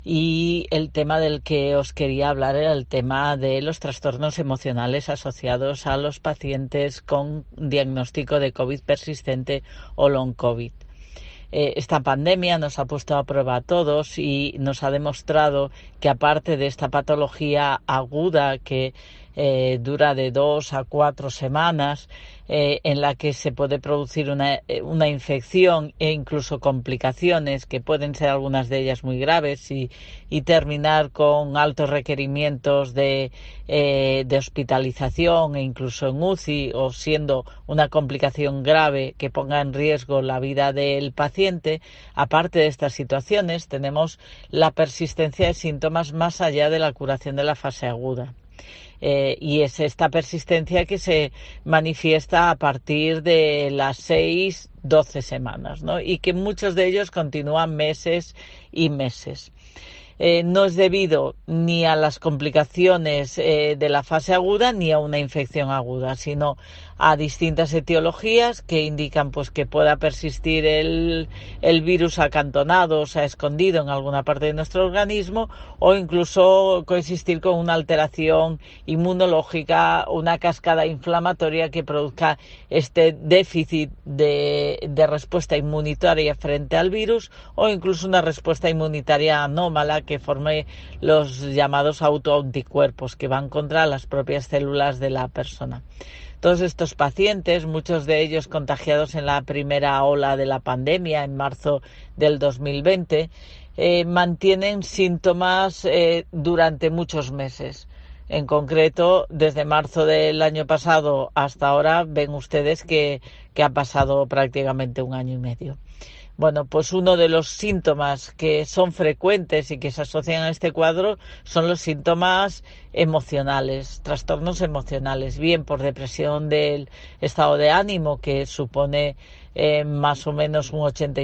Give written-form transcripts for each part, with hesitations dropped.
Y el tema del que os quería hablar era el tema de los trastornos emocionales asociados a los pacientes con diagnóstico de COVID persistente o long COVID. Esta pandemia nos ha puesto a prueba a todos y nos ha demostrado que, aparte de esta patología aguda que dura de 2 a 4 semanas, en la que se puede producir una infección e incluso complicaciones, que pueden ser algunas de ellas muy graves, y terminar con altos requerimientos de hospitalización e incluso en UCI, o siendo una complicación grave que ponga en riesgo la vida del paciente. Aparte de estas situaciones, tenemos la persistencia de síntomas más allá de la curación de la fase aguda. Y es esta persistencia que se manifiesta a partir de las 6-12 semanas, ¿no? Y que muchos de ellos continúan meses y meses. No es debido ni a las complicaciones de la fase aguda ni a una infección aguda, sino a distintas etiologías que indican pues que pueda persistir el virus acantonado, o sea, escondido en alguna parte de nuestro organismo, o incluso coexistir con una alteración inmunológica, una cascada inflamatoria que produzca este déficit de respuesta inmunitaria frente al virus, o incluso una respuesta inmunitaria anómala que forme los llamados autoanticuerpos, que van contra las propias células de la persona. Todos estos pacientes, muchos de ellos contagiados en la primera ola de la pandemia, en marzo del 2020, mantienen síntomas durante muchos meses. En concreto, desde marzo del año pasado hasta ahora, ven ustedes que ha pasado prácticamente un año y medio. Bueno, pues uno de los síntomas que son frecuentes y que se asocian a este cuadro son los síntomas emocionales, trastornos emocionales, bien por depresión del estado de ánimo, que supone más o menos un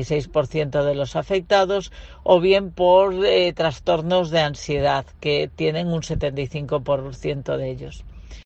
86% de los afectados, o bien por trastornos de ansiedad, que tienen un 75% de ellos.